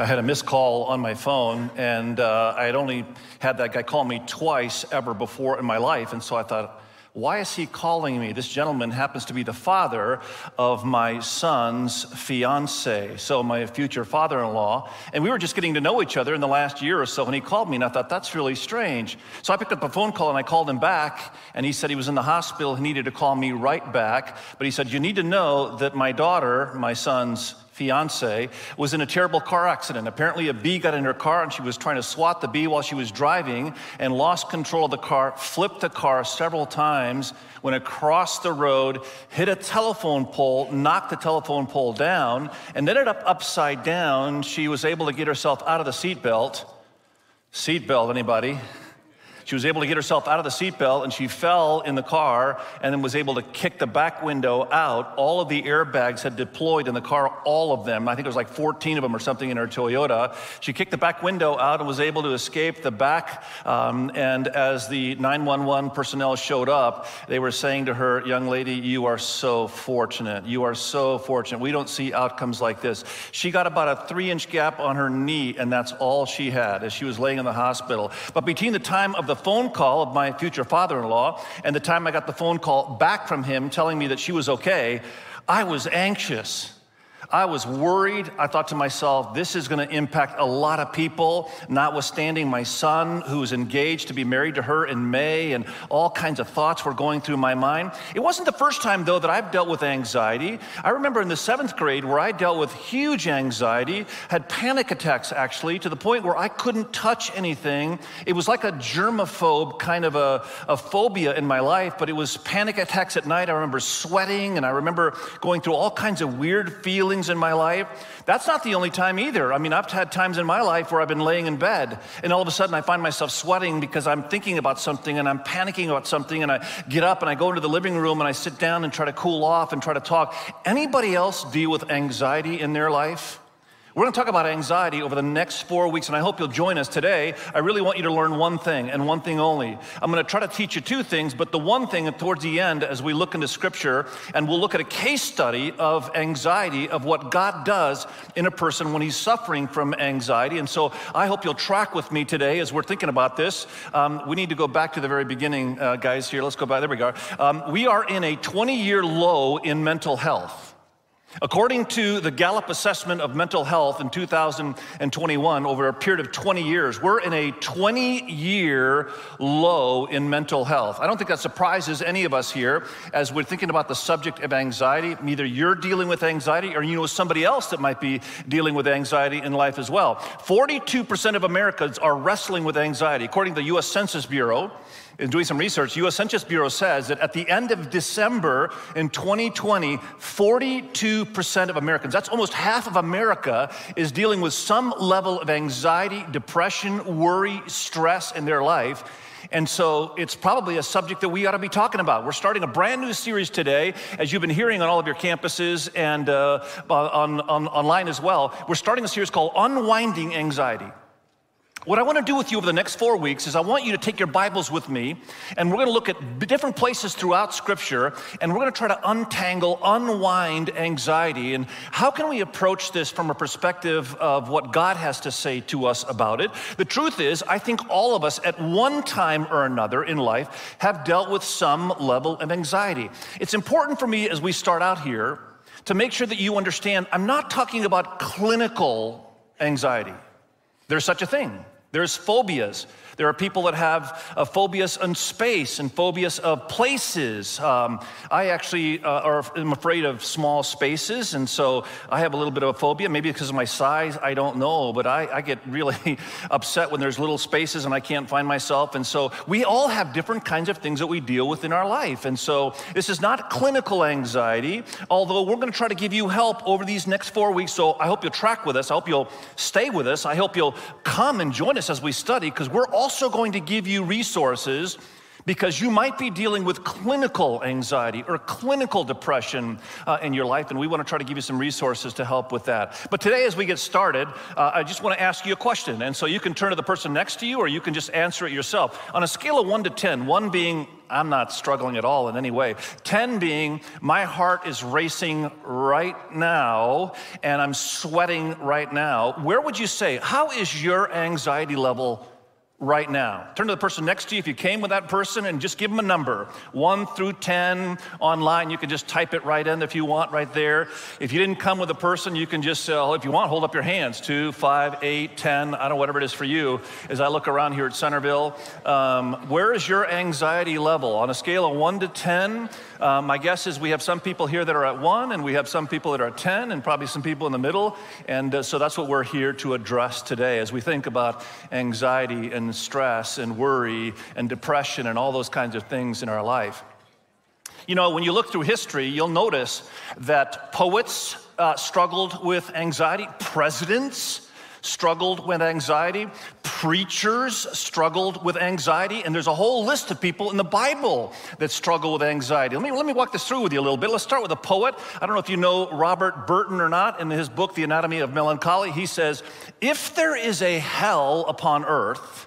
I had a missed call on my phone, and I had only had that guy call me twice ever before in my life, and so I thought, why is he calling me? This gentleman happens to be the father of my son's fiance, so my future father-in-law, and we were just getting to know each other in the last year or so, and he called me, and I thought, that's really strange. So I picked up a phone call, and I called him back, and he said he was in the hospital, he needed to call me right back, but he said, you need to know that my daughter, my son's fiance, was in a terrible car accident. Apparently a bee got in her car and she was trying to swat the bee while she was driving and lost control of the car, flipped the car several times, went across the road, hit a telephone pole, knocked the telephone pole down, and ended up upside down. She was able to get herself out of the seatbelt. Seatbelt, anybody? She was able to get herself out of the seatbelt, and she fell in the car and then was able to kick the back window out. All of the airbags had deployed in the car, all of them. I think it was like 14 of them or something in her Toyota. She kicked the back window out and was able to escape the back. And as the 911 personnel showed up, they were saying to her, young lady, you are so fortunate. You are so fortunate. We don't see outcomes like this. She got about a 3-inch gap on her knee, and that's all she had as she was laying in the hospital. But between the time of the phone call of my future father-in-law and the time I got the phone call back from him telling me that she was okay, I was anxious. I was worried. I thought to myself, this is going to impact a lot of people, notwithstanding my son who's engaged to be married to her in May, and all kinds of thoughts were going through my mind. It wasn't the first time, though, that I've dealt with anxiety. I remember in the 7th grade where I dealt with huge anxiety, had panic attacks, actually, to the point where I couldn't touch anything. It was like a germaphobe kind of a phobia in my life, but it was panic attacks at night. I remember sweating, and I remember going through all kinds of weird feelings in my life. That's not the only time either. I mean, I've had times in my life where I've been laying in bed and all of a sudden I find myself sweating because I'm thinking about something and I'm panicking about something, and I get up and I go into the living room and I sit down and try to cool off and try to talk. Anybody else deal with anxiety in their life? We're going to talk about anxiety over the next 4 weeks, and I hope you'll join us today. I really want you to learn one thing and one thing only. I'm going to try to teach you 2 things, but the one thing towards the end as we look into Scripture, and we'll look at a case study of anxiety, of what God does in a person when he's suffering from anxiety. And so I hope you'll track with me today as we're thinking about this. We need to go back to the very beginning, guys, here. Let's go back. There we go. We are in a 20-year low in mental health. According to the Gallup Assessment of Mental Health in 2021, over a period of 20 years, we're in a 20-year low in mental health. I don't think that surprises any of us here as we're thinking about the subject of anxiety. Either you're dealing with anxiety or you know somebody else that might be dealing with anxiety in life as well. 42% of Americans are wrestling with anxiety. According to the U.S. Census Bureau, in doing some research, U.S. Census Bureau says that at the end of December in 2020, 42% of Americans, that's almost half of America, is dealing with some level of anxiety, depression, worry, stress in their life. And so it's probably a subject that we ought to be talking about. We're starting a brand new series today, as you've been hearing on all of your campuses and online as well. We're starting a series called Unwinding Anxiety. What I want to do with you over the next 4 weeks is I want you to take your Bibles with me, and we're going to look at different places throughout Scripture, and we're going to try to unwind anxiety. And how can we approach this from a perspective of what God has to say to us about it? The truth is, I think all of us at one time or another in life have dealt with some level of anxiety. It's important for me as we start out here to make sure that you understand I'm not talking about clinical anxiety. There's such a thing. There's phobias. There are people that have phobias on space and phobias of places. I actually am afraid of small spaces, and so I have a little bit of a phobia, maybe because of my size, I don't know, but I get really upset when there's little spaces and I can't find myself. And so we all have different kinds of things that we deal with in our life. And so this is not clinical anxiety, although we're going to try to give you help over these next 4 weeks. So I hope you'll track with us. I hope you'll stay with us. I hope you'll come and join us as we study, because we're also going to give you resources because you might be dealing with clinical anxiety or clinical depression in your life, and we want to try to give you some resources to help with that. But today, as we get started, I just want to ask you a question, and so you can turn to the person next to you, or you can just answer it yourself. On a scale of 1 to 10, 1 being, I'm not struggling at all in any way, 10 being, my heart is racing right now, and I'm sweating right now, where would you say, how is your anxiety level right now? Turn to the person next to you if you came with that person and just give them a number. 1 through 10 online. You can just type it right in if you want right there. If you didn't come with a person, you can just, if you want, hold up your hands. 2, 5, 8, 10, I don't know, whatever it is for you. As I look around here at Centerville, where is your anxiety level? On a scale of 1 to 10, my guess is we have some people here that are at 1, and we have some people that are at 10, and probably some people in the middle. And so that's what we're here to address today as we think about anxiety and stress and worry and depression and all those kinds of things in our life. You know, when you look through history, you'll notice that poets struggled with anxiety, presidents struggled with anxiety, preachers struggled with anxiety, and there's a whole list of people in the Bible that struggle with anxiety. Let me walk this through with you a little bit. Let's start with a poet. I don't know if you know Robert Burton or not. In his book, The Anatomy of Melancholy, he says, if there is a hell upon earth,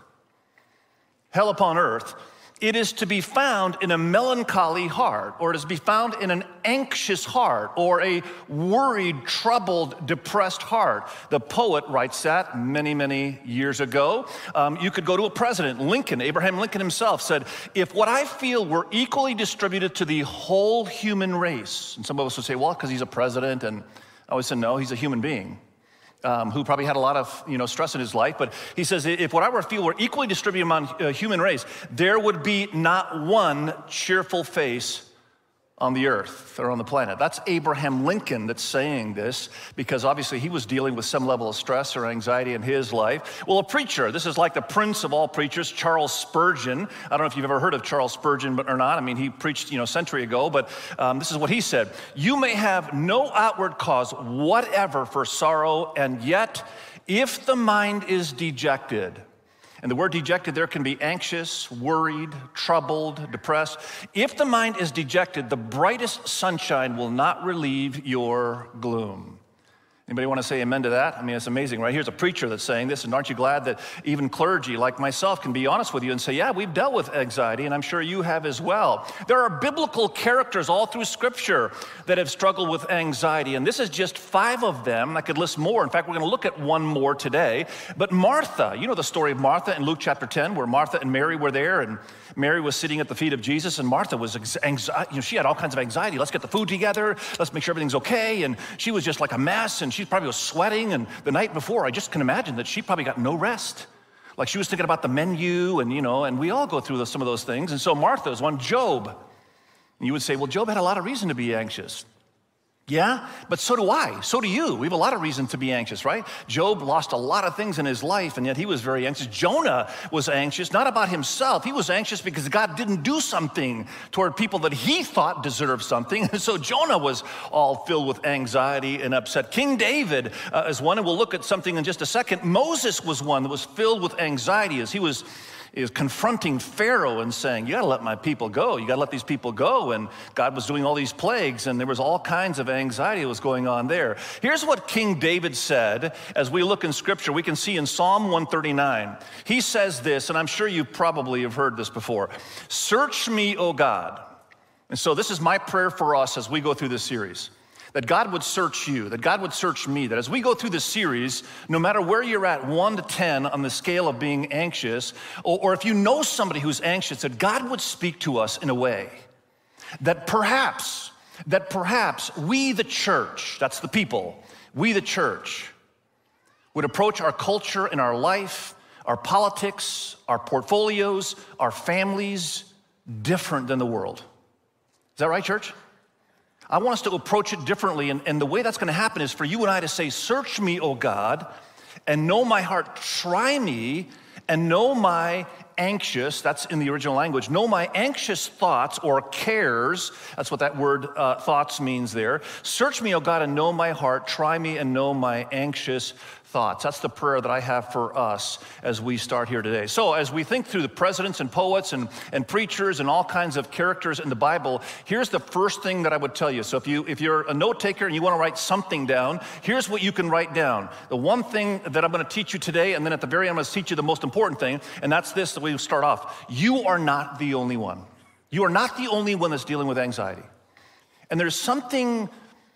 it is to be found in a melancholy heart, or it is to be found in an anxious heart, or a worried, troubled, depressed heart. The poet writes that many, many years ago. You could go to a president, Lincoln. Abraham Lincoln himself said, if what I feel were equally distributed to the whole human race, and some of us would say, well, because he's a president, and I always said, no, he's a human being. Who probably had a lot of stress in his life, but he says, if what I were to feel were equally distributed among human race, there would be not one cheerful face on the earth or on the planet. That's Abraham Lincoln that's saying this, because obviously he was dealing with some level of stress or anxiety in his life. Well, a preacher, this is like the prince of all preachers, Charles Spurgeon. I don't know if you've ever heard of Charles Spurgeon or not. I mean, he preached, a century ago, but this is what he said. You may have no outward cause whatever for sorrow, and yet if the mind is dejected, and the word dejected there can be anxious, worried, troubled, depressed. If the mind is dejected, the brightest sunshine will not relieve your gloom. Anybody want to say amen to that? I mean, it's amazing, right? Here's a preacher that's saying this, and aren't you glad that even clergy like myself can be honest with you and say, yeah, we've dealt with anxiety, and I'm sure you have as well. There are biblical characters all through Scripture that have struggled with anxiety, and this is just 5 of them. I could list more. In fact, we're going to look at one more today. But Martha, you know the story of Martha in Luke chapter 10, where Martha and Mary were there, and Mary was sitting at the feet of Jesus, and Martha was she had all kinds of anxiety. Let's get the food together. Let's make sure everything's okay. And she was just like a mess, and she probably was sweating. And the night before, I just can imagine that she probably got no rest. Like she was thinking about the menu, and and we all go through some of those things. And so Martha is one. Job. And you would say, well, Job had a lot of reason to be anxious. Yeah, but so do I. So do you. We have a lot of reason to be anxious, right? Job lost a lot of things in his life, and yet he was very anxious. Jonah was anxious, not about himself. He was anxious because God didn't do something toward people that he thought deserved something. And so Jonah was all filled with anxiety and upset. King David is one, and we'll look at something in just a second. Moses was one that was filled with anxiety as he was confronting Pharaoh and saying, you got to let my people go. You got to let these people go. And God was doing all these plagues, and there was all kinds of anxiety that was going on there. Here's what King David said. As we look in Scripture, we can see in Psalm 139. He says this, and I'm sure you probably have heard this before. Search me, O God. And so this is my prayer for us as we go through this series. That God would search you, that God would search me, that as we go through this series, no matter where you're at, 1 to 10 on the scale of being anxious, or if you know somebody who's anxious, that God would speak to us in a way that perhaps we, the church, that's the people, we, the church, would approach our culture and our life, our politics, our portfolios, our families, different than the world. Is that right, church? I want us to approach it differently, and the way that's going to happen is for you and I to say, search me, O God, and know my heart. Try me and know my anxious, that's in the original language, know my anxious thoughts or cares. That's what that word thoughts means there. Search me, O God, and know my heart. Try me and know my anxious thoughts. That's the prayer that I have for us as we start here today. So as we think through the presidents and poets and preachers and all kinds of characters in the Bible, here's the first thing that I would tell you. So if you're a note taker and you want to write something down, here's what you can write down. The one thing that I'm going to teach you today, and then at the very end I'm going to teach you the most important thing, and that's this, that we start off. You are not the only one. You are not the only one that's dealing with anxiety. And there's something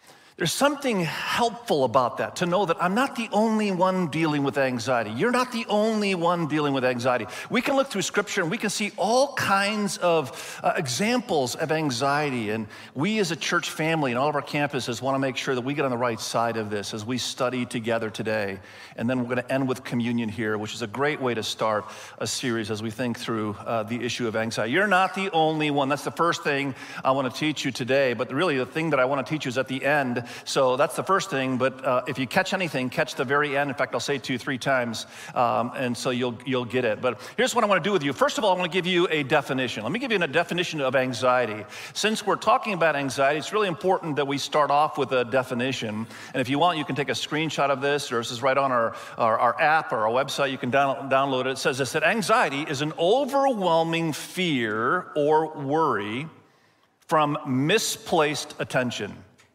helpful about that, to know that I'm not the only one dealing with anxiety. You're not the only one dealing with anxiety. We can look through Scripture and we can see all kinds of examples of anxiety. And we as a church family and all of our campuses want to make sure that we get on the right side of this as we study together today. And then we're going to end with communion here, which is a great way to start a series as we think through the issue of anxiety. You're not the only one. That's the first thing I want to teach you today. But really the thing that I want to teach you is at the end. So that's the first thing, but if you catch anything, catch the very end. In fact, I'll say it 2-3 times, and so you'll get it. But here's what I want to do with you. First of all, I want to give you a definition. Let me give you a definition of anxiety. Since we're talking about anxiety, it's really important that we start off with a definition. And if you want, you can take a screenshot of this, or this is right on our app or our website. You can download it. It says this, that anxiety is an overwhelming fear or worry from misplaced attention.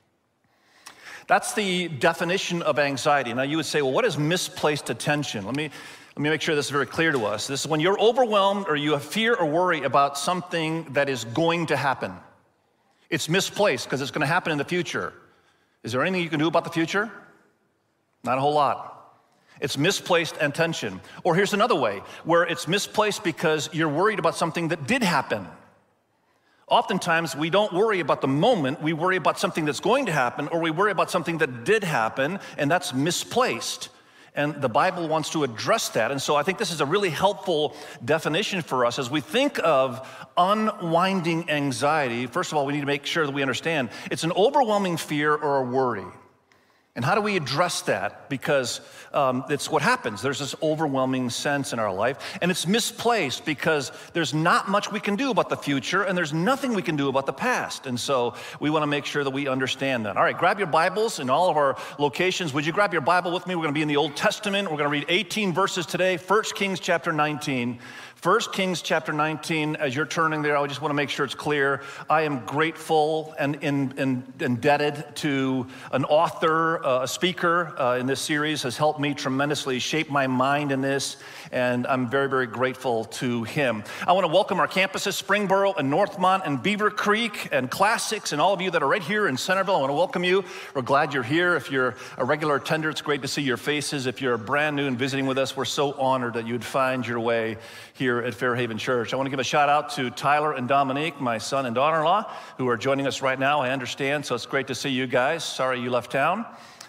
That's the definition of anxiety. Now you would say, well, what is misplaced attention? Let me make sure this is very clear to us. This is when you're overwhelmed or you have fear or worry about something that is going to happen. It's misplaced because it's going to happen in the future. Is there anything you can do about the future? Not a whole lot. It's misplaced attention. Or here's another way, where it's misplaced because you're worried about something that did happen. Oftentimes, we don't worry about the moment, we worry about something that's going to happen, or we worry about something that did happen, and that's misplaced. And the Bible wants to address that. And so I think this is a really helpful definition for us as we think of unwinding anxiety. First of all, we need to make sure that we understand it's an overwhelming fear or a worry. And how do we address that? Because it's what happens. There's this overwhelming sense in our life, and it's misplaced because there's not much we can do about the future, and there's nothing we can do about the past. And so we want to make sure that we understand that. All right, grab your Bibles in all of our locations. Would you grab your Bible with me? We're going to be in the Old Testament. We're going to read 18 verses today, 1 Kings chapter 19. 1 Kings chapter 19, as you're turning there, I just want to make sure it's clear. I am grateful and indebted to an author, a speaker in this series has helped me tremendously shape my mind in this, and I'm very, very grateful to him. I want to welcome our campuses, Springboro and Northmont and Beaver Creek and Classics, and all of you that are right here in Centerville. I want to welcome you. We're glad you're here. If you're a regular attender, it's great to see your faces. If you're brand new and visiting with us, we're so honored that you'd find your way here at Fairhaven Church. I want to give a shout out to Tyler and Dominique, my son and daughter-in-law, who are joining us right now. I understand, so it's great to see you guys. Sorry you left town.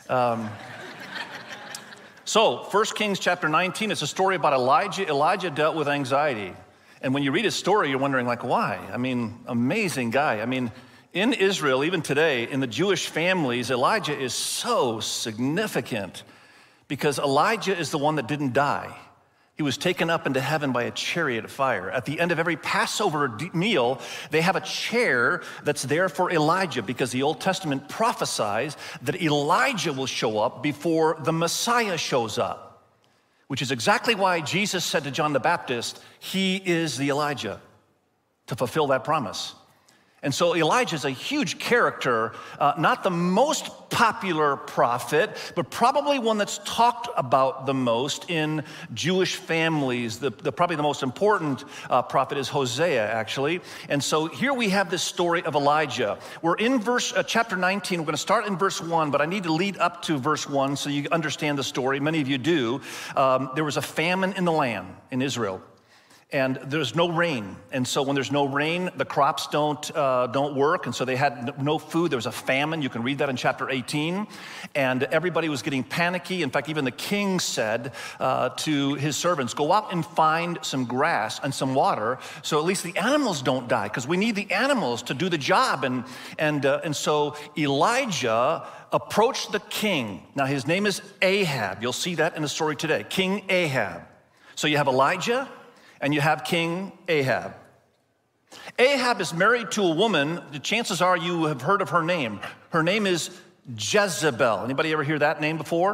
So 1 Kings chapter 19, it's a story about Elijah. Elijah dealt with anxiety. And when you read his story, you're wondering, like, why? I mean, amazing guy. I mean, in Israel, even today, in the Jewish families, Elijah is so significant because Elijah is the one that didn't die. He was taken up into heaven by a chariot of fire. At the end of every Passover meal, they have a chair that's there for Elijah because the Old Testament prophesies that Elijah will show up before the Messiah shows up, which is exactly why Jesus said to John the Baptist, he is the Elijah, to fulfill that promise. And so Elijah is a huge character, not the most popular prophet, but probably one that's talked about the most in Jewish families. Probably the most important prophet is Hosea, actually. And so here we have this story of Elijah. We're in chapter 19. We're going to start in verse 1, but I need to lead up to verse 1 so you understand the story. Many of you do. There was a famine in the land in Israel. And there's no rain. And so when there's no rain, the crops don't work. And so they had no food. There was a famine. You can read that in chapter 18. And everybody was getting panicky. In fact, even the king said to his servants, go out and find some grass and some water so at least the animals don't die, because we need the animals to do the job. And so Elijah approached the king. Now his name is Ahab. You'll see that in the story today. King Ahab. So you have Elijah, and you have King Ahab. Ahab is married to a woman. The chances are you have heard of her name. Her name is Jezebel. Anybody ever hear that name before?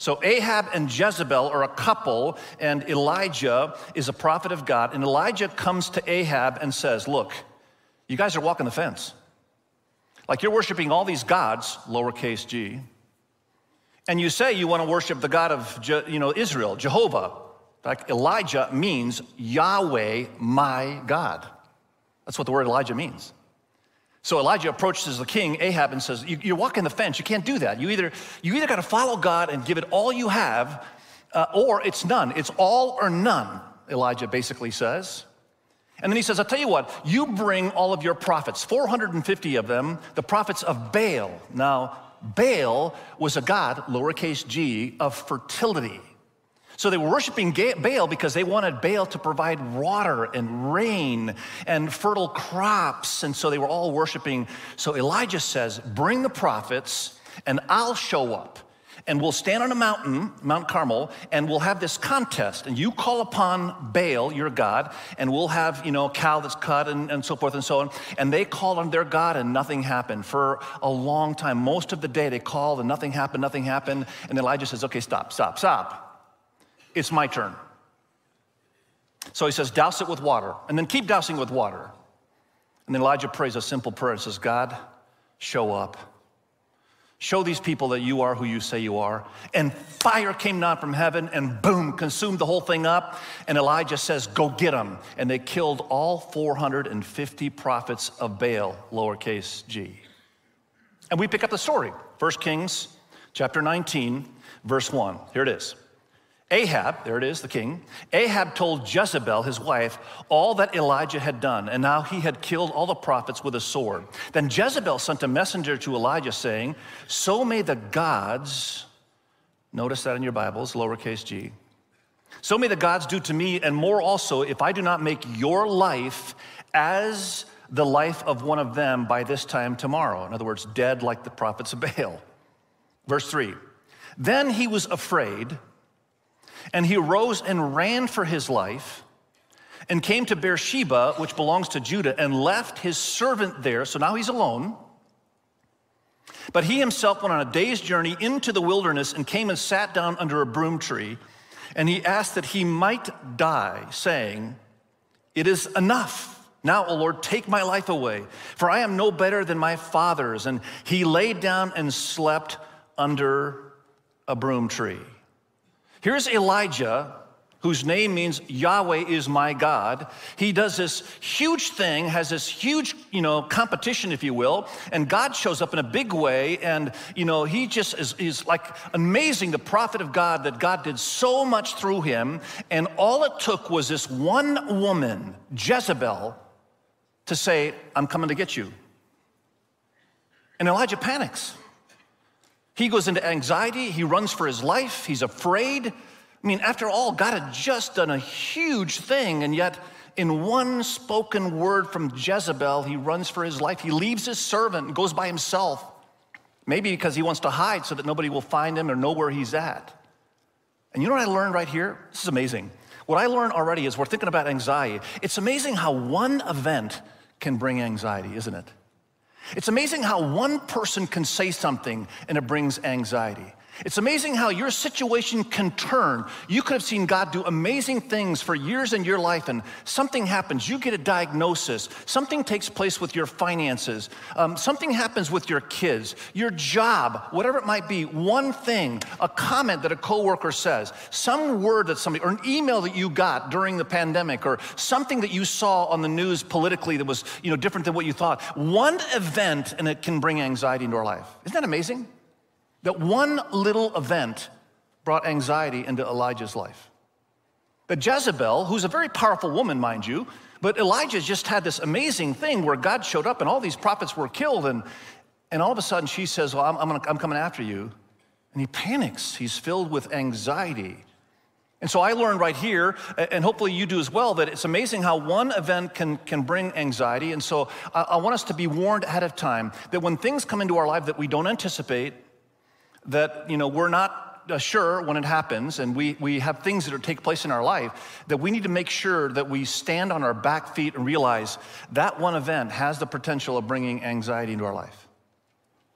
So Ahab and Jezebel are a couple, and Elijah is a prophet of God. And Elijah comes to Ahab and says, look, you guys are walking the fence. Like you're worshiping all these gods, lowercase g, and you say you want to worship the God of Israel, Jehovah. In fact, Elijah means Yahweh, my God. That's what the word Elijah means. So Elijah approaches the king, Ahab, and says, you're walking the fence. You can't do that. You either got to follow God and give it all you have, or it's none. It's all or none, Elijah basically says. And then he says, I'll tell you what, you bring all of your prophets, 450 of them, the prophets of Baal. Now, Baal was a god, lowercase g, of fertility. So they were worshiping Baal because they wanted Baal to provide water and rain and fertile crops. And so they were all worshiping. So Elijah says, bring the prophets and I'll show up. And we'll stand on a mountain, Mount Carmel, and we'll have this contest. And you call upon Baal, your God, and we'll have, a cow that's cut and so forth and so on. And they called on their God and nothing happened. For a long time, most of the day they called and nothing happened. And Elijah says, okay, stop. It's my turn. So he says, douse it with water, and then keep dousing with water. And then Elijah prays a simple prayer and says, God, show up. Show these people that you are who you say you are. And fire came down from heaven and boom, consumed the whole thing up. And Elijah says, go get them. And they killed all 450 prophets of Baal, lowercase g. And we pick up the story. 1 Kings chapter 19, verse 1. Here it is. Ahab, there it is, the king, Ahab told Jezebel, his wife, all that Elijah had done, and how he had killed all the prophets with a sword. Then Jezebel sent a messenger to Elijah saying, so may the gods, notice that in your Bibles, lowercase g, so may the gods do to me and more also if I do not make your life as the life of one of them by this time tomorrow. In other words, dead like the prophets of Baal. Verse 3, then he was afraid, and he arose and ran for his life and came to Beersheba, which belongs to Judah, and left his servant there. So now he's alone. But he himself went on a day's journey into the wilderness and came and sat down under a broom tree. And he asked that he might die, saying, it is enough. Now, O Lord, take my life away, for I am no better than my fathers. And he lay down and slept under a broom tree. Here's Elijah, whose name means Yahweh is my God. He does this huge thing, has this huge, competition, if you will, and God shows up in a big way, and, he just is like amazing, the prophet of God, that God did so much through him, and all it took was this one woman, Jezebel, to say, I'm coming to get you. And Elijah panics. He goes into anxiety, he runs for his life, he's afraid. I mean, after all, God had just done a huge thing, and yet in one spoken word from Jezebel, he runs for his life. He leaves his servant and goes by himself, maybe because he wants to hide so that nobody will find him or know where he's at. And you know what I learned right here? This is amazing. What I learned already is we're thinking about anxiety. It's amazing how one event can bring anxiety, isn't it? It's amazing how one person can say something and it brings anxiety. It's amazing how your situation can turn. You could have seen God do amazing things for years in your life, and something happens. You get a diagnosis. Something takes place with your finances. Something happens with your kids, your job, whatever it might be. One thing, a comment that a coworker says, some word that somebody, or an email that you got during the pandemic, or something that you saw on the news politically that was, different than what you thought. One event, and it can bring anxiety into our life. Isn't that amazing? That one little event brought anxiety into Elijah's life. But Jezebel, who's a very powerful woman, mind you, but Elijah just had this amazing thing where God showed up and all these prophets were killed, and all of a sudden she says, well, I'm coming after you. And he panics. He's filled with anxiety. And so I learned right here, and hopefully you do as well, that it's amazing how one event can bring anxiety. And so I want us to be warned ahead of time that when things come into our life that we don't anticipate, that we're not sure when it happens, and we have things that take place in our life, that we need to make sure that we stand on our back feet and realize that one event has the potential of bringing anxiety into our life.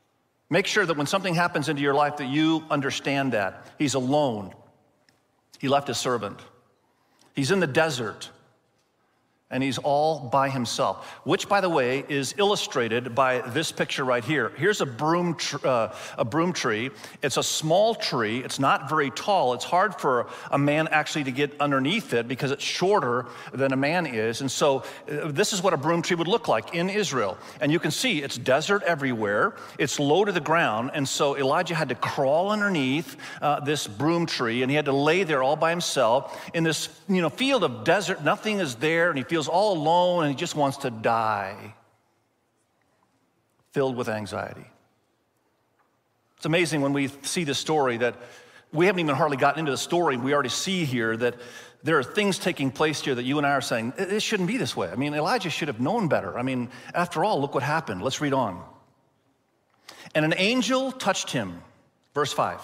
Make sure that when something happens into your life that you understand that. He's alone. He left his servant. He's in the desert. And he's all by himself, which, by the way, is illustrated by this picture right here. Here's a broom tree. It's a small tree. It's not very tall. It's hard for a man actually to get underneath it because it's shorter than a man is. And so this is what a broom tree would look like in Israel. And you can see it's desert everywhere. It's low to the ground. And so Elijah had to crawl underneath this broom tree, and he had to lay there all by himself in this field of desert. Nothing is there, and he feels all alone, and he just wants to die, filled with anxiety. It's amazing when we see this story that we haven't even hardly gotten into the story. We already see here that there are things taking place here that you and I are saying, it shouldn't be this way. I mean, Elijah should have known better. I mean, after all, look what happened. Let's read on. And an angel touched him, verse 5.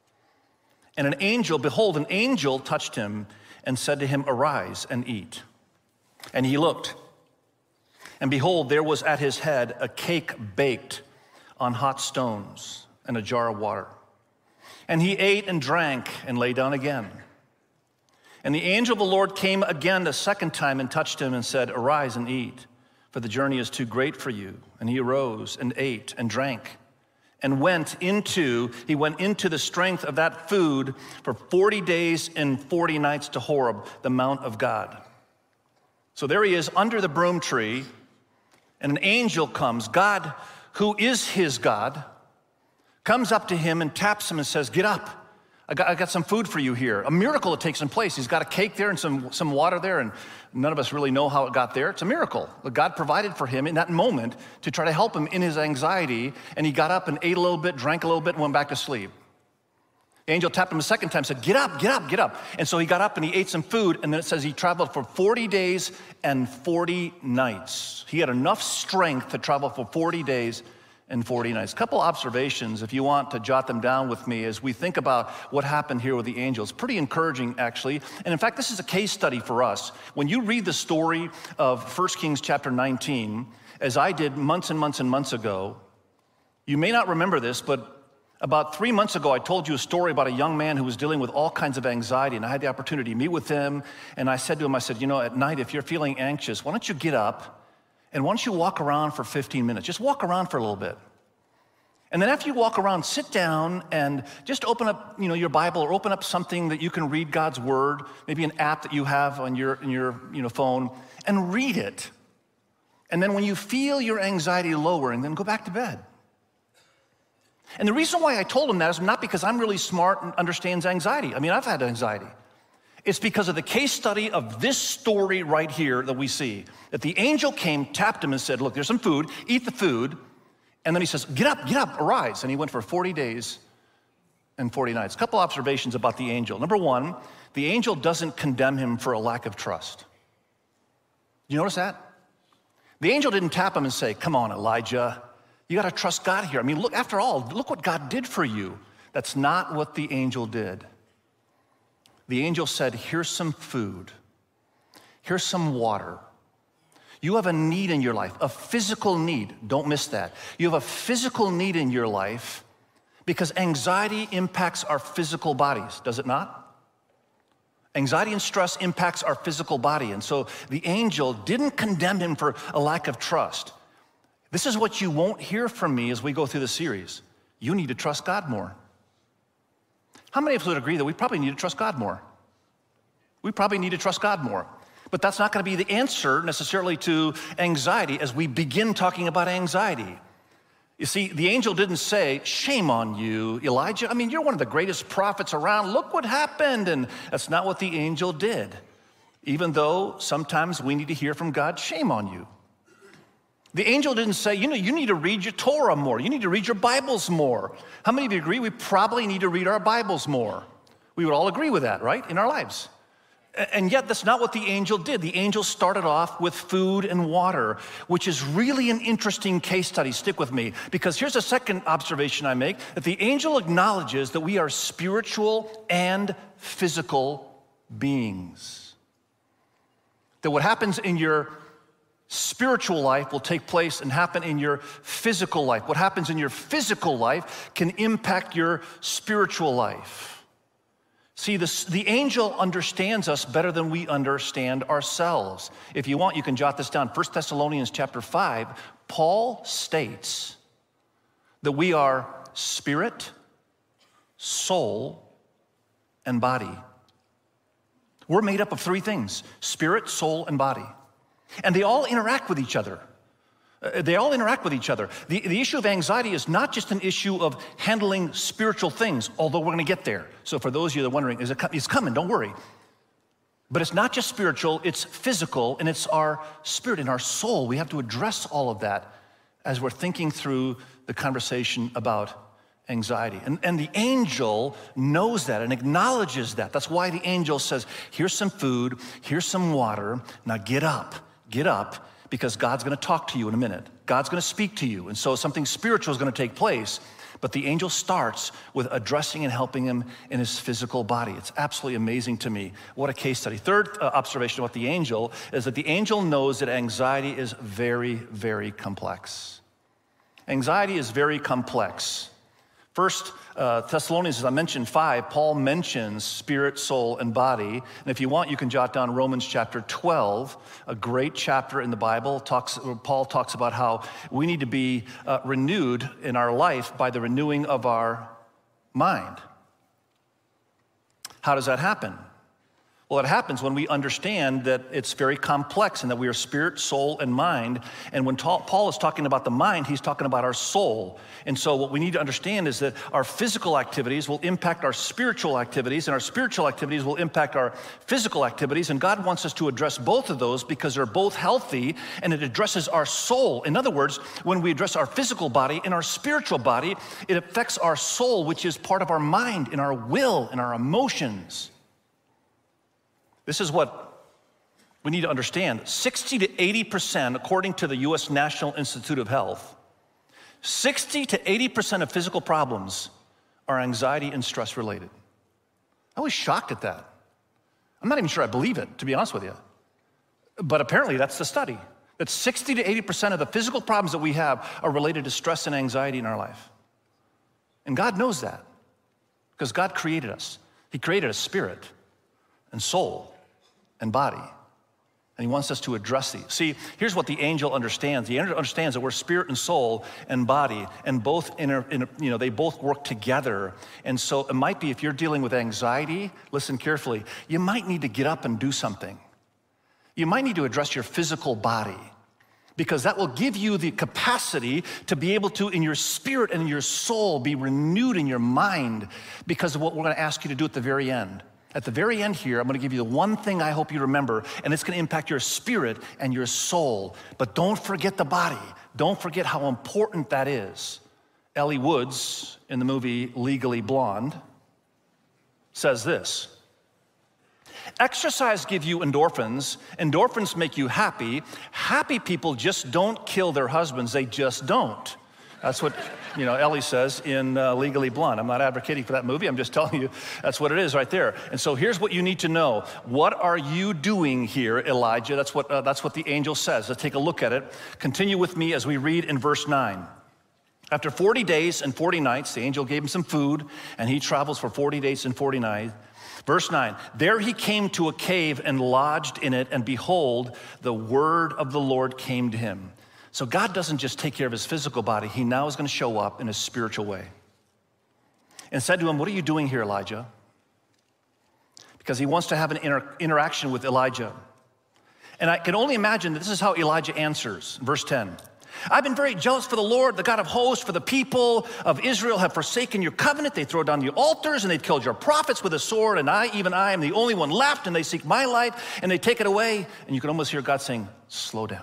And an angel touched him and said to him, arise and eat. And he looked, and behold, there was at his head a cake baked on hot stones and a jar of water. And he ate and drank and lay down again. And the angel of the Lord came again a second time and touched him and said, arise and eat, for the journey is too great for you. And he arose and ate and drank and went into the strength of that food for 40 days and 40 nights to Horeb, the mount of God. So there he is under the broom tree, and an angel comes. God, who is his God, comes up to him and taps him and says, get up. I got some food for you here. A miracle that takes place. He's got a cake there and some water there, and none of us really know how it got there. It's a miracle that God provided for him in that moment to try to help him in his anxiety, and he got up and ate a little bit, drank a little bit, and went back to sleep. The angel tapped him a second time, said, get up, get up, get up. And so he got up and he ate some food, and then it says he traveled for 40 days and 40 nights. He had enough strength to travel for 40 days and 40 nights. A couple observations, if you want to jot them down with me, as we think about what happened here with the angels. Pretty encouraging, actually. And in fact, this is a case study for us. When you read the story of 1 Kings chapter 19, as I did months and months and months ago, you may not remember this, but about 3 months ago, I told you a story about a young man who was dealing with all kinds of anxiety, and I had the opportunity to meet with him, and I said to him, at night, if you're feeling anxious, why don't you get up, and why don't you walk around for 15 minutes? Just walk around for a little bit. And then after you walk around, sit down and just open up, your Bible, or open up something that you can read God's Word, maybe an app that you have on your phone, and read it. And then when you feel your anxiety lowering, then go back to bed. And the reason why I told him that is not because I'm really smart and understands anxiety. I mean, I've had anxiety. It's because of the case study of this story right here that we see. That the angel came, tapped him and said, look, there's some food, eat the food. And then he says, get up, arise. And he went for 40 days and 40 nights. A couple observations about the angel. Number one, the angel doesn't condemn him for a lack of trust. You notice that? The angel didn't tap him and say, come on, Elijah, you got to trust God here. I mean, look, after all, look what God did for you. That's not what the angel did. The angel said, here's some food. Here's some water. You have a need in your life, a physical need. Don't miss that. You have a physical need in your life because anxiety impacts our physical bodies, does it not? Anxiety and stress impacts our physical body. And so the angel didn't condemn him for a lack of trust. This is what you won't hear from me as we go through the series. You need to trust God more. How many of us would agree that we probably need to trust God more? We probably need to trust God more. But that's not going to be the answer necessarily to anxiety as we begin talking about anxiety. You see, the angel didn't say, shame on you, Elijah. I mean, you're one of the greatest prophets around. Look what happened. And that's not what the angel did. Even though sometimes we need to hear from God, shame on you. The angel didn't say, you need to read your Torah more. You need to read your Bibles more. How many of you agree we probably need to read our Bibles more? We would all agree with that, right, in our lives. And yet that's not what the angel did. The angel started off with food and water, which is really an interesting case study. Stick with me, because here's a second observation I make, that the angel acknowledges that we are spiritual and physical beings. That what happens in your spiritual life will take place and happen in your physical life. What happens in your physical life can impact your spiritual life. See, the angel understands us better than we understand ourselves. If you want, you can jot this down. 1 Thessalonians chapter 5, Paul states that we are spirit, soul, and body. We're made up of three things: spirit, soul, and body. And they all interact with each other. They all interact with each other. The issue of anxiety is not just an issue of handling spiritual things, although we're going to get there. So for those of you that are wondering, it's coming, don't worry. But it's not just spiritual, it's physical, and it's our spirit and our soul. We have to address all of that as we're thinking through the conversation about anxiety. And the angel knows that and acknowledges that. That's why the angel says, here's some food, here's some water, now get up, because God's gonna talk to you in a minute. God's gonna speak to you, and so something spiritual is gonna take place. But the angel starts with addressing and helping him in his physical body. It's absolutely amazing to me. What a case study. Third observation about the angel is that the angel knows that anxiety is very, very complex. Anxiety is very complex. First Thessalonians, as I mentioned, 5, Paul mentions spirit, soul, and body. And if you want, you can jot down Romans chapter 12, a great chapter in the Bible. Paul talks about how we need to be renewed in our life by the renewing of our mind. How does that happen? Well, it happens when we understand that it's very complex and that we are spirit, soul, and mind. And when Paul is talking about the mind, he's talking about our soul. And so what we need to understand is that our physical activities will impact our spiritual activities, and our spiritual activities will impact our physical activities. And God wants us to address both of those because they're both healthy, and it addresses our soul. In other words, when we address our physical body and our spiritual body, it affects our soul, which is part of our mind and our will and our emotions. This is what we need to understand. 60 to 80%, according to the U.S. National Institute of Health, 60 to 80% of physical problems are anxiety and stress related. I was shocked at that. I'm not even sure I believe it, to be honest with you. But apparently that's the study, that 60 to 80% of the physical problems that we have are related to stress and anxiety in our life. And God knows that because God created us. He created a spirit and soul and body. And he wants us to address these. See, here's what the angel understands. The angel understands that we're spirit and soul and body, and both they both work together. And so it might be, if you're dealing with anxiety, listen carefully, you might need to get up and do something. You might need to address your physical body, because that will give you the capacity to be able to, in your spirit and in your soul, be renewed in your mind because of what we're going to ask you to do at the very end. At the very end here, I'm going to give you the one thing I hope you remember, and it's going to impact your spirit and your soul. But don't forget the body. Don't forget how important that is. Ellie Woods, in the movie Legally Blonde, says this: exercise gives you endorphins. Endorphins make you happy. Happy people just don't kill their husbands. They just don't. That's what, Ellie says in Legally Blonde. I'm not advocating for that movie. I'm just telling you that's what it is right there. And so here's what you need to know. What are you doing here, Elijah? That's what the angel says. Let's take a look at it. Continue with me as we read in verse 9. After 40 days and 40 nights, the angel gave him some food, and he travels for 40 days and 40 nights. Verse 9, there he came to a cave and lodged in it, and behold, the word of the Lord came to him. So God doesn't just take care of his physical body. He now is going to show up in a spiritual way. And said to him, what are you doing here, Elijah? Because he wants to have an interaction with Elijah. And I can only imagine that this is how Elijah answers. Verse 10, I've been very jealous for the Lord, the God of hosts, for the people of Israel have forsaken your covenant. They throw down the altars, and they've killed your prophets with a sword, and I am the only one left, and they seek my life, and they take it away. And you can almost hear God saying, slow down.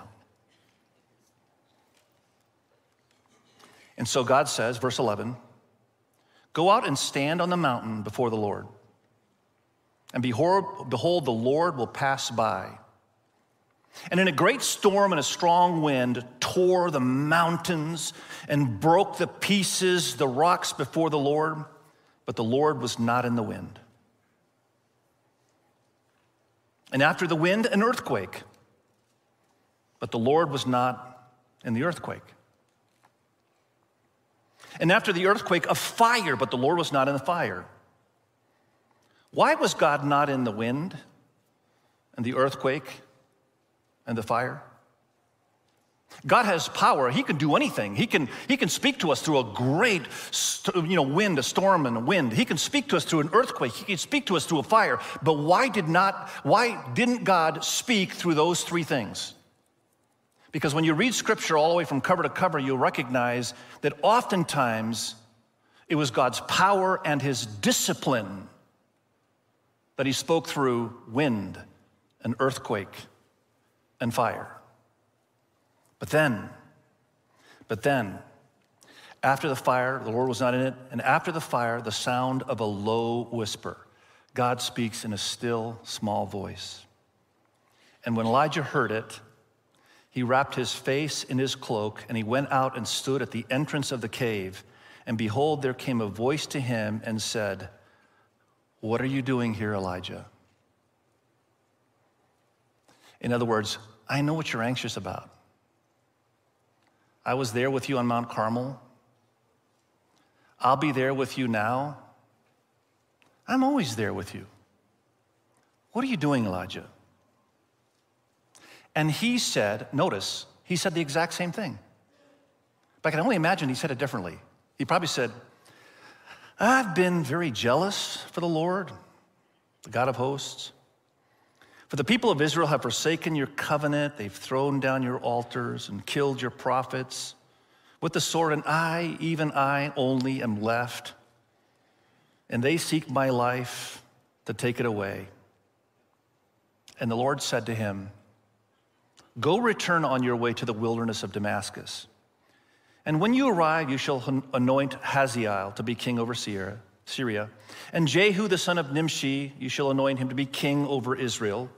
And so God says, verse 11, go out and stand on the mountain before the Lord. And behold, the Lord will pass by. And in a great storm and a strong wind tore the mountains and broke the pieces, the rocks before the Lord, but the Lord was not in the wind. And after the wind, an earthquake. but the Lord was not in the earthquake. And after the earthquake, a fire, but the Lord was not in the fire. Why was God not in the wind and the earthquake and the fire? God has power. He can do anything. He can speak to us through a great wind, a storm and a wind. He can speak to us through an earthquake. He can speak to us through a fire. But why didn't God speak through those three things? Because when you read Scripture all the way from cover to cover, you'll recognize that oftentimes it was God's power and his discipline that he spoke through wind and earthquake and fire. But then, after the fire, the Lord was not in it, and after the fire, the sound of a low whisper. God speaks in a still, small voice. And when Elijah heard it, he wrapped his face in his cloak, and he went out and stood at the entrance of the cave. And behold, there came a voice to him and said, "What are you doing here, Elijah?" In other words, I know what you're anxious about. I was there with you on Mount Carmel. I'll be there with you now. I'm always there with you. What are you doing, Elijah? And he said, notice, he said the exact same thing. But I can only imagine he said it differently. He probably said, I've been very jealous for the Lord, the God of hosts. For the people of Israel have forsaken your covenant. They've thrown down your altars and killed your prophets with the sword. And I, even I, only am left. And they seek my life to take it away. And the Lord said to him, go return on your way to the wilderness of Damascus. And when you arrive, you shall anoint Hazael to be king over Syria. And Jehu, the son of Nimshi, you shall anoint him to be king over Israel.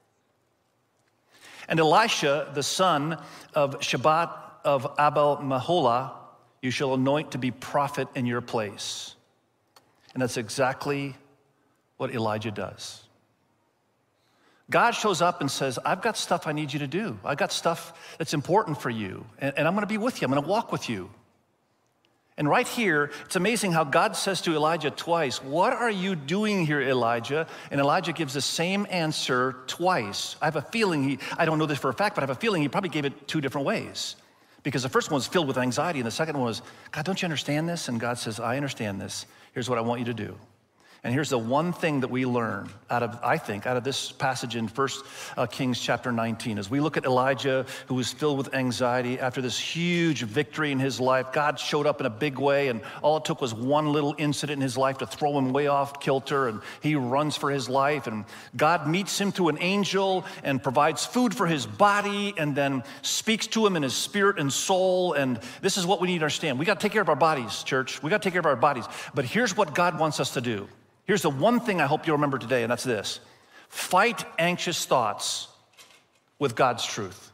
And Elisha, the son of Shaphat of Abel-Meholah, you shall anoint to be prophet in your place. And that's exactly what Elijah does. God shows up and says, I've got stuff I need you to do. I've got stuff that's important for you. And I'm going to be with you. I'm going to walk with you. And right here, it's amazing how God says to Elijah twice, what are you doing here, Elijah? And Elijah gives the same answer twice. I have a feeling I don't know this for a fact, but I have a feeling he probably gave it two different ways. Because the first one was filled with anxiety, and the second one was, God, don't you understand this? And God says, I understand this. Here's what I want you to do. And here's the one thing that we learn out of this passage in 1 Kings chapter 19. As we look at Elijah, who was filled with anxiety after this huge victory in his life, God showed up in a big way, and all it took was one little incident in his life to throw him way off kilter, and he runs for his life, and God meets him through an angel and provides food for his body, and then speaks to him in his spirit and soul. And this is what we need to understand. We got to take care of our bodies, church. We got to take care of our bodies. But here's what God wants us to do. Here's the one thing I hope you'll remember today, and that's this. Fight anxious thoughts with God's truth.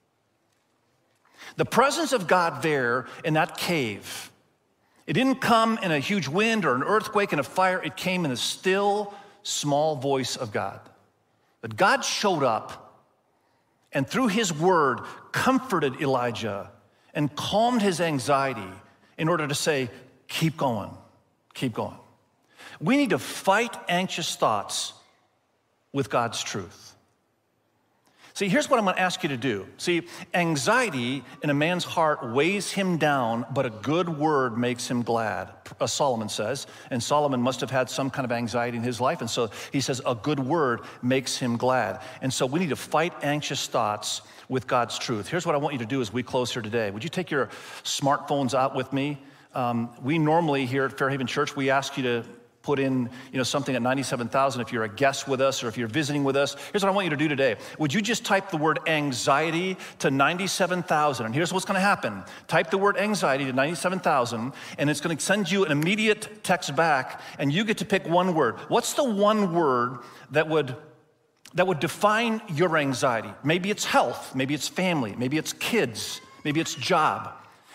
The presence of God there in that cave, it didn't come in a huge wind or an earthquake and a fire. It came in a still, small voice of God. But God showed up and through his word comforted Elijah and calmed his anxiety in order to say, keep going, keep going. We need to fight anxious thoughts with God's truth. See, here's what I'm going to ask you to do. See, anxiety in a man's heart weighs him down, but a good word makes him glad, Solomon says. And Solomon must have had some kind of anxiety in his life. And so he says, a good word makes him glad. And so we need to fight anxious thoughts with God's truth. Here's what I want you to do as we close here today. Would you take your smartphones out with me? We normally here at Fairhaven Church, we ask you to put in, something at 97,000 if you're a guest with us or if you're visiting with us. Here's what I want you to do today. Would you just type the word anxiety to 97,000? And here's what's going to happen. Type the word anxiety to 97,000, and it's going to send you an immediate text back, and you get to pick one word. What's the one word that would define your anxiety? Maybe it's health, maybe it's family, maybe it's kids, maybe it's job.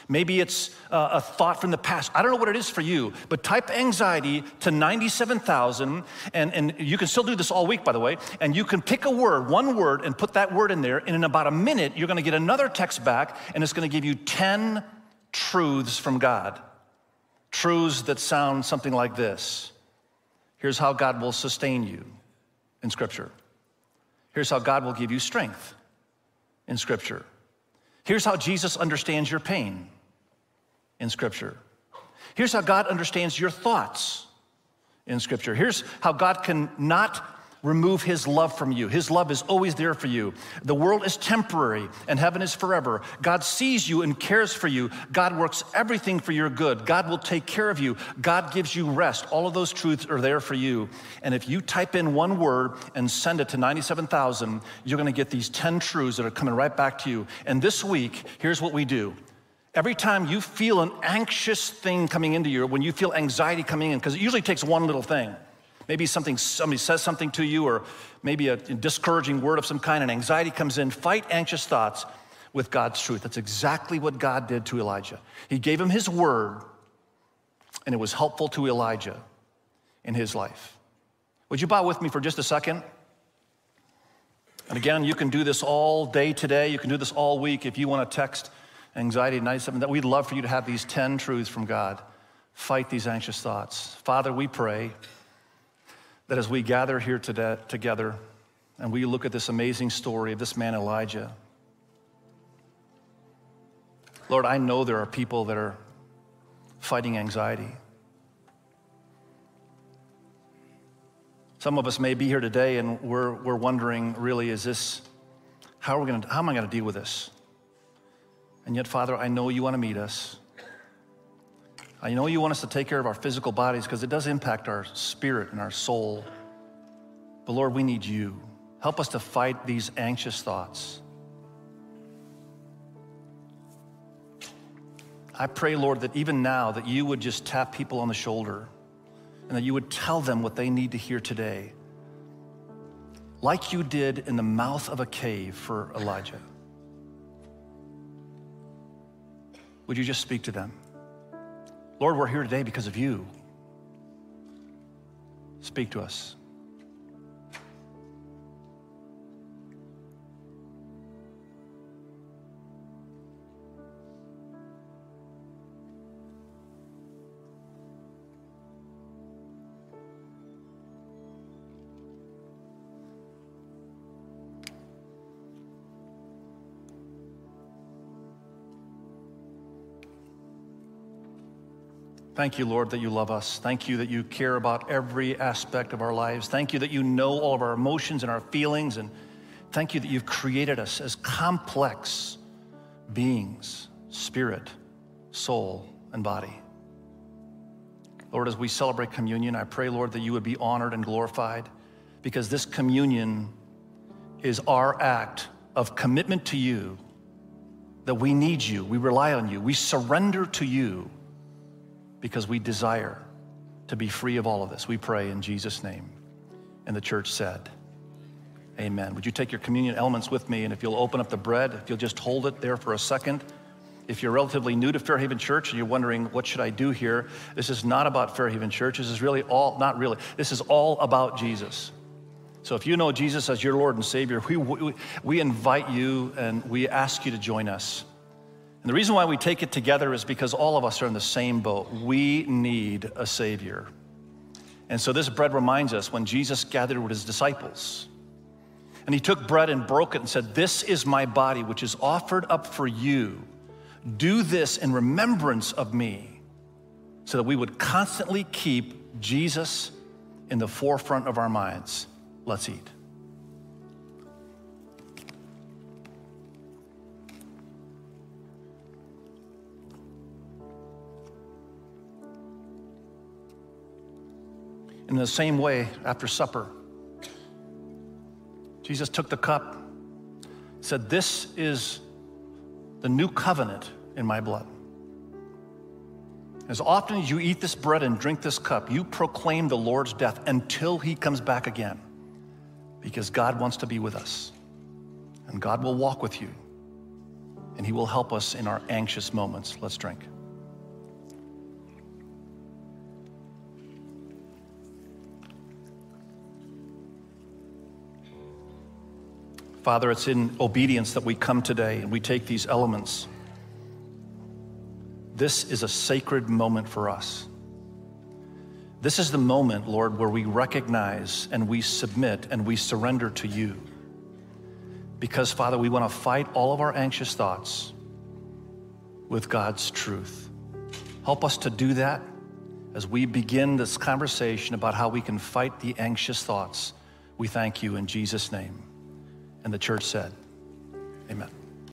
Maybe it's a thought from the past. I don't know what it is for you, but type anxiety to 97,000, and you can still do this all week, by the way, and you can pick a word, one word, and put that word in there, and in about a minute, you're gonna get another text back, and it's gonna give you 10 truths from God. Truths that sound something like this. Here's how God will sustain you in Scripture. Here's how God will give you strength in Scripture. Here's how Jesus understands your pain in Scripture. Here's how God understands your thoughts in Scripture. Here's how God can not remove his love from you. His love is always there for you. The world is temporary and heaven is forever. God sees you and cares for you. God works everything for your good. God will take care of you. God gives you rest. All of those truths are there for you. And if you type in one word and send it to 97,000, you're gonna get these 10 truths that are coming right back to you. And this week, here's what we do. Every time you feel an anxious thing coming into you, when you feel anxiety coming in, because it usually takes one little thing. Maybe somebody says something to you, or maybe a discouraging word of some kind, and anxiety comes in. Fight anxious thoughts with God's truth. That's exactly what God did to Elijah. He gave him his word, and it was helpful to Elijah in his life. Would you bow with me for just a second? And again, you can do this all day today. You can do this all week if you want to text anxiety 97. We'd love for you to have these 10 truths from God. Fight these anxious thoughts. Father, we pray that as we gather here today, together and we look at this amazing story of this man Elijah, Lord, I know there are people that are fighting anxiety. Some of us may be here today and we're wondering, really, how am I gonna deal with this? And yet, Father, I know you wanna meet us. I know you want us to take care of our physical bodies because it does impact our spirit and our soul. But Lord, we need you. Help us to fight these anxious thoughts. I pray, Lord, that even now that you would just tap people on the shoulder and that you would tell them what they need to hear today, like you did in the mouth of a cave for Elijah. Would you just speak to them? Lord, we're here today because of you. Speak to us. Thank you, Lord, that you love us. Thank you that you care about every aspect of our lives. Thank you that you know all of our emotions and our feelings. And thank you that you've created us as complex beings, spirit, soul, and body. Lord, as we celebrate communion, I pray, Lord, that you would be honored and glorified, because this communion is our act of commitment to you, that we need you, we rely on you, we surrender to you, because we desire to be free of all of this. We pray in Jesus' name. And the church said, amen. Would you take your communion elements with me? And if you'll open up the bread, if you'll just hold it there for a second. If you're relatively new to Fairhaven Church and you're wondering, what should I do here? This is not about Fairhaven Church. This is really this is all about Jesus. So if you know Jesus as your Lord and Savior, we invite you and we ask you to join us. And the reason why we take it together is because all of us are in the same boat. We need a Savior. And so this bread reminds us when Jesus gathered with his disciples, and he took bread and broke it and said, "This is my body, which is offered up for you. Do this in remembrance of me," so that we would constantly keep Jesus in the forefront of our minds. Let's eat. In the same way, after supper, Jesus took the cup, said, "This is the new covenant in my blood. As often as you eat this bread and drink this cup, you proclaim the Lord's death until he comes back again, because God wants to be with us, and God will walk with you and he will help us in our anxious moments. Let's drink. Father, it's in obedience that we come today and we take these elements. This is a sacred moment for us. This is the moment, Lord, where we recognize and we submit and we surrender to you. Because, Father, we want to fight all of our anxious thoughts with God's truth. Help us to do that as we begin this conversation about how we can fight the anxious thoughts. We thank you in Jesus' name. And the church said, amen.